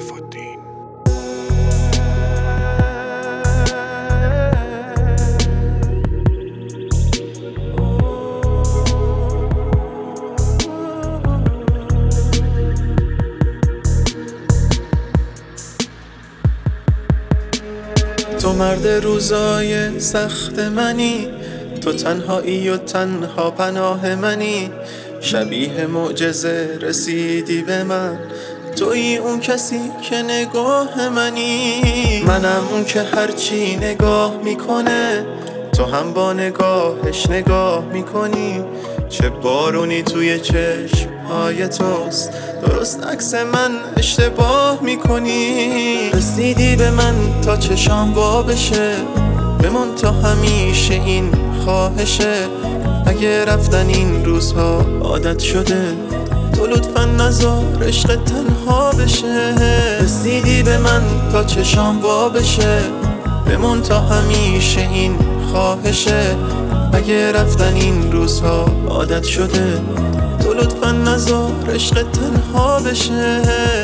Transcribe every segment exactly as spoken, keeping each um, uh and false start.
الدین. تو مرد روزای سخت منی، تو تنهایی و تنها پناه منی. شبیه معجزه رسیدی به من، تویی اون کسی که نگاه منی. منم اون که هرچی نگاه میکنه تو هم با نگاهش نگاه میکنی. چه بارونی توی چشم های توست، درست عکس من اشتباه میکنی. رسیدی به من تا چشام وا بشه، بمون تا همیشه این خواهشه. اگه رفتن این روزها عادت شده، تو لطفا نذار عشق تنها بشه. رسیدی به من تا چشام وا بشه، بمون تا همیشه این خواهشه. اگه رفتن این روزها عادت شده، تو لطفا نذار عشق تنها بشه.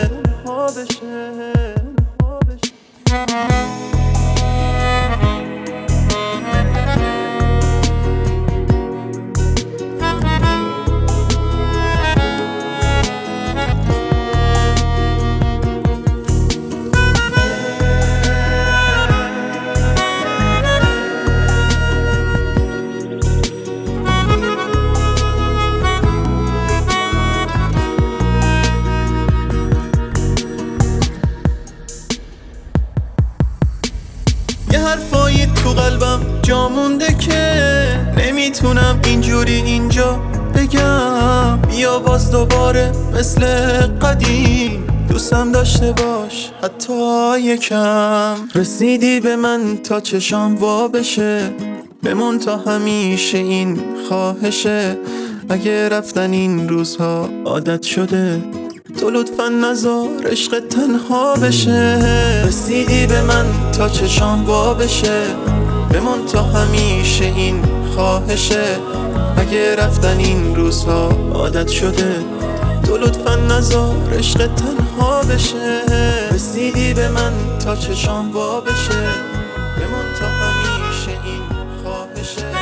یه حرفایی تو قلبم جا مونده که نمیتونم اینجوری اینجا بگم. بیا باز دوباره مثل قدیم دوستم داشته باش حتی یکم. رسیدی به من تا چشام وا بشه، بمون تا همیشه این خواهشه. اگه رفتن این روزها عادت شده، تو لطفا نذار عشق تنها بشه. رسیدی به من تا چشام وا بشه، بمون تا همیشه این خواهشه. اگه رفتن این روزها عادت شده، تو لطفا نذار عشق تنها بشه. رسیدی به من تا چشام وا بشه، بمون تا همیشه این خواهشه.